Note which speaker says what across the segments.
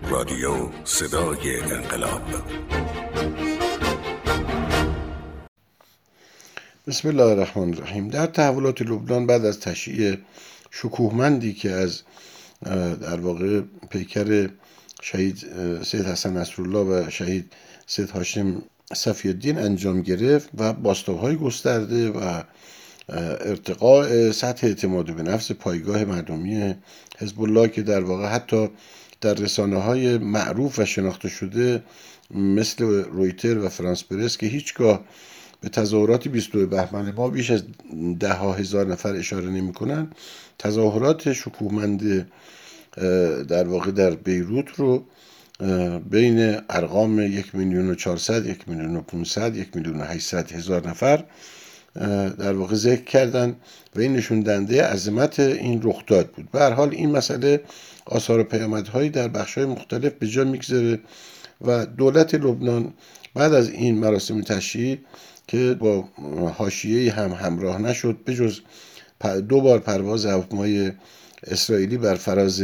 Speaker 1: رادیو صدای انقلاب.
Speaker 2: بسم الله الرحمن الرحیم. در تحولات لبنان بعد از تشییع شکوهمندی که از در واقع پیکر شهید سید حسن نصرالله و شهید سید هاشم صفی الدین انجام گرفت و بازتاب‌های گسترده و ارتقاء سطح اعتماد به نفس پایگاه مردمی حزب الله که در واقع حتی در رسانه‌های معروف و شناخته شده مثل رویتر و فرانس پرس که هیچگاه به تظاهرات 22 بهمن ما بیش از 10,000 نفر اشاره نمی‌کنند، تظاهرات شکوهمند در واقع در بیروت رو بین ارقام 1,400,000 1,500,000 1,800,000 نفر در واقع ذکر کردن و این نشون دهنده عظمت این رخداد بود. به هر حال این مسئله آثار و پیامدهایی در بخش‌های مختلف به جا میگذاره و دولت لبنان بعد از این مراسم تشییع که با حاشیه‌ای هم همراه نشد به جز 2 بار پرواز هواپیمای اسرائیلی بر فراز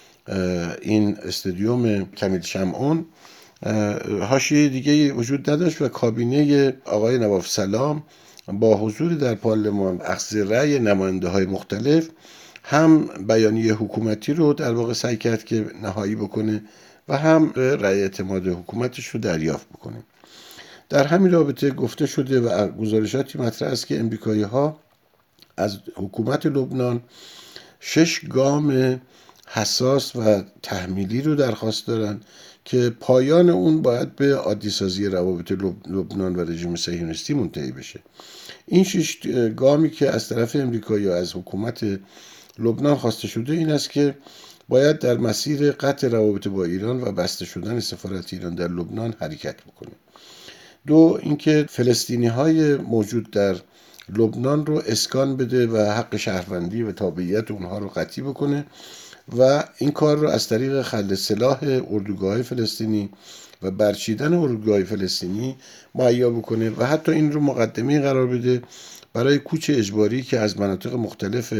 Speaker 2: این استادیوم کمیل شمعون، حاشیه دیگه وجود نداشت و کابینه آقای نواف سلام با حضور در پارلمان اخذ رأی نماینده‌های مختلف هم بیانیه حکومتی رو در واقع سعی کرد که نهایی بکنه و هم رأی اعتماد حکومتش رو دریافت بکنه. در همین رابطه گفته شده و گزارشاتی مطرح است که امریکایی‌ها از حکومت لبنان 6 گام حساس و تحمیلی رو درخواست دارن که پایان اون باید به عادی‌سازی روابط لبنان و رژیم صهیونیستی منتهی بشه. این 6 گامی که از طرف امریکایی از حکومت لبنان خواسته شده این است که باید در مسیر قطع روابط با ایران و بسته شدن سفارت ایران در لبنان حرکت بکنه. 2 اینکه فلسطینی‌های موجود در لبنان رو اسکان بده و حق شهروندی و تابعیت اونها رو قطعی بکنه و این کار رو از طریق خلع سلاح اردوگاه‌های فلسطینی و برچیدن اردوگاه‌های فلسطینی مهیا بکنه و حتی این رو مقدمه قرار بده برای کوچ اجباری که از مناطق مختلف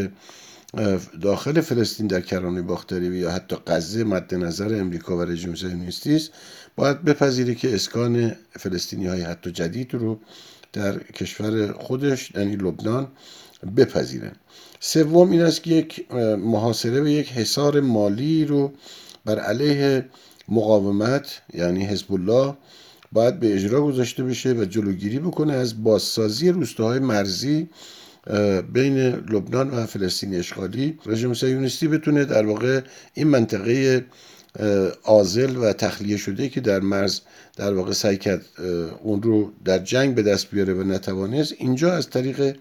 Speaker 2: داخل فلسطین در کرانه باختری یا حتی غزه مد نظر امریکا و رژیم صهیونیستی است، باید بپذیره که اسکان فلسطینی‌های حتی جدید رو در کشور خودش یعنی لبنان بپذیرن. 3 این است که یک محاصره و یک حصار مالی رو بر علیه مقاومت یعنی حزب الله باید به اجرا گذاشته بشه و جلوگیری بکنه از بازسازی روستاهای مرزی بین لبنان و فلسطین اشغالی. رژیم صهیونیستی بتونه در واقع این منطقه عازل و تخلیه شده که در مرز در واقع سعی کرد اون رو در جنگ به دست بیاره و نتوانست، اینجا از طریق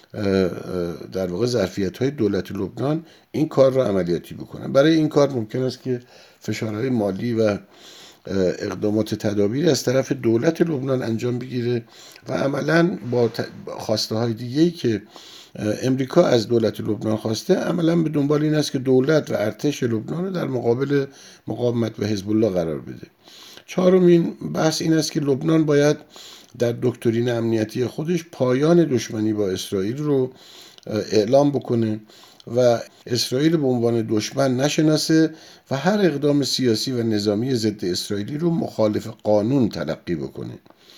Speaker 2: در واقع ظرفیت‌های دولت لبنان این کار را عملیاتی بکنن. برای این کار ممکن است که فشارهای مالی و اقدامات تدابیری از طرف دولت لبنان انجام بگیره و عملاً با خواسته های دیگه‌ای که امریکا از دولت لبنان خواسته عملاً به دنبال این است که دولت و ارتش لبنان رو در مقابل مقاومت و حزب الله قرار بده. 4 بحث این است که لبنان باید در دکترین امنیتی خودش پایان دشمنی با اسرائیل رو اعلام بکنه و اسرائیل به عنوان دشمن نشناسه و هر اقدام سیاسی و نظامی ضد اسرائیلی رو مخالف قانون تلقی بکنه.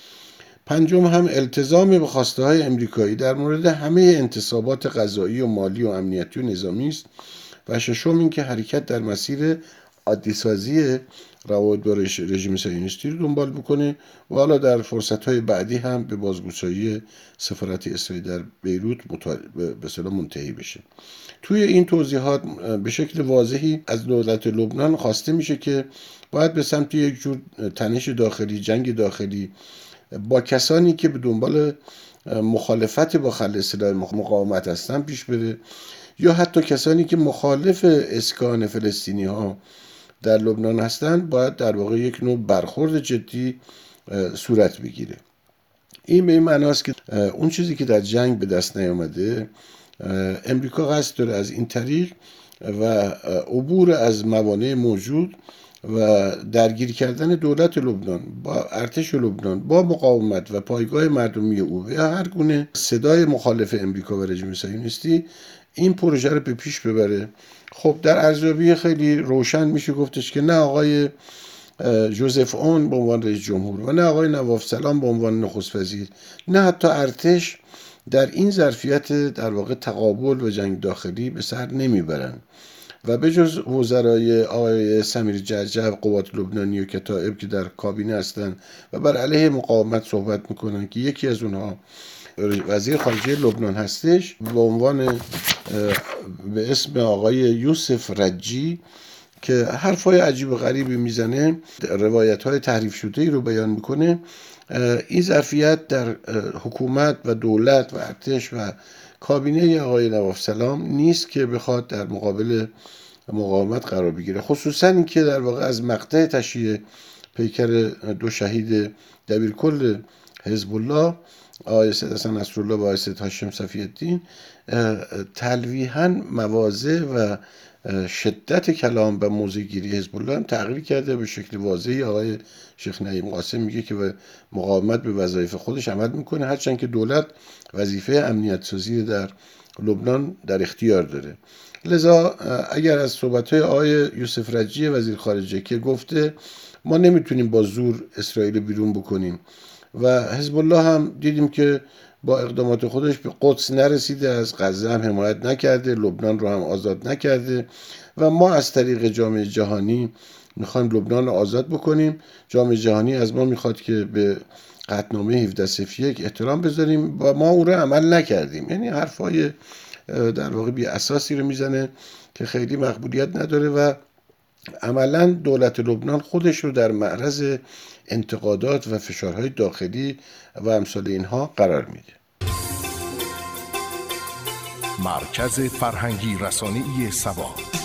Speaker 2: 5 هم التزام به خواسته های امریکایی در مورد همه انتصابات قضایی و مالی و امنیتی و نظامی است و 6 این که حرکت در مسیر عادی‌سازی روابط با رژیم صهیونیستی رو دنبال بکنه و حالا در فرصت‌های بعدی هم به بازگشایی سفارت اسرائیل در بیروت به اصطلاح منتهی بشه. توی این توضیحات به شکل واضحی از دولت لبنان خواسته میشه که باید به سمت یک جور تنش داخلی، جنگ داخلی با کسانی که به دنبال مخالفت با خلع سلاح مقاومت هستن پیش بره یا حتی کسانی که مخالف اسکان فلسطینی ها در لبنان هستند باید در واقع یک نوع برخورد جدی صورت بگیره. این به این معناست که اون چیزی که در جنگ به دست نیامده امریکا قصد داره از این طریق و عبور از موانع موجود و درگیر کردن دولت لبنان با ارتش لبنان با مقاومت و پایگاه مردمی او یا هر گونه صدای مخالف امریکا و رژیم صهیونیستی این پروژه رو به پیش ببره. خب در ارزیابی خیلی روشن میشه گفتش که نه آقای جوزف اون به عنوان رئیس جمهور و نه آقای نواف سلام به عنوان نخست وزیر، نه حتی ارتش در این ظرفیت در واقع تقابل و جنگ داخلی به سر نمیبرن و به جز وزرای آقای سمیر جعجع قوات لبنانی و کتائب که در کابینه هستند و بر علیه مقاومت صحبت میکنن که یکی از اونها وزیر خارجه لبنان هستش به عنوان به اسم آقای یوسف رجی که حرفای عجیب و غریبی میزنه، روایت‌های تحریف شده‌ای رو بیان میکنه. این ظرفیت در حکومت و دولت و ارتش و کابینه آقای نواف سلام نیست که بخواد در مقابل مقاومت قرار بگیره، خصوصا اینکه در واقع از مقطع تشییع پیکر دو شهید دبیرکل حزب الله آقای سید حسن نصرالله و آقای سید هاشم صفی الدین تلویحاً مواضع و شدت کلام و موضع‌گیری حزب الله هم تغییر کرده به شکل واضحی. آقای شیخ نعیم قاسم میگه که به مقاومت به وظایف خودش عمل میکنه، هرچند که دولت وظیفه امنیت سازی در لبنان در اختیار داره. لذا اگر از صحبت‌های آقای یوسف رجی وزیر خارجه که گفته ما نمیتونیم با زور اسرائیل بیرون بکنیم و حزب الله هم دیدیم که با اقدامات خودش به قدس نرسیده، از غزه هم حمایت نکرده، لبنان رو هم آزاد نکرده و ما از طریق جامعه جهانی میخوایم لبنان رو آزاد بکنیم. جامعه جهانی از ما میخواد که به قطعنامه 1701 احترام بذاریم و ما اون رو عمل نکردیم. یعنی حرفای در واقع بی اساسی رو میزنه که خیلی مقبولیت نداره و عملا دولت لبنان خودش رو در معرض انتقادات و فشارهای داخلی و امثال اینها قرار میده.
Speaker 1: مرکز فرهنگی رسانه‌ای سبا.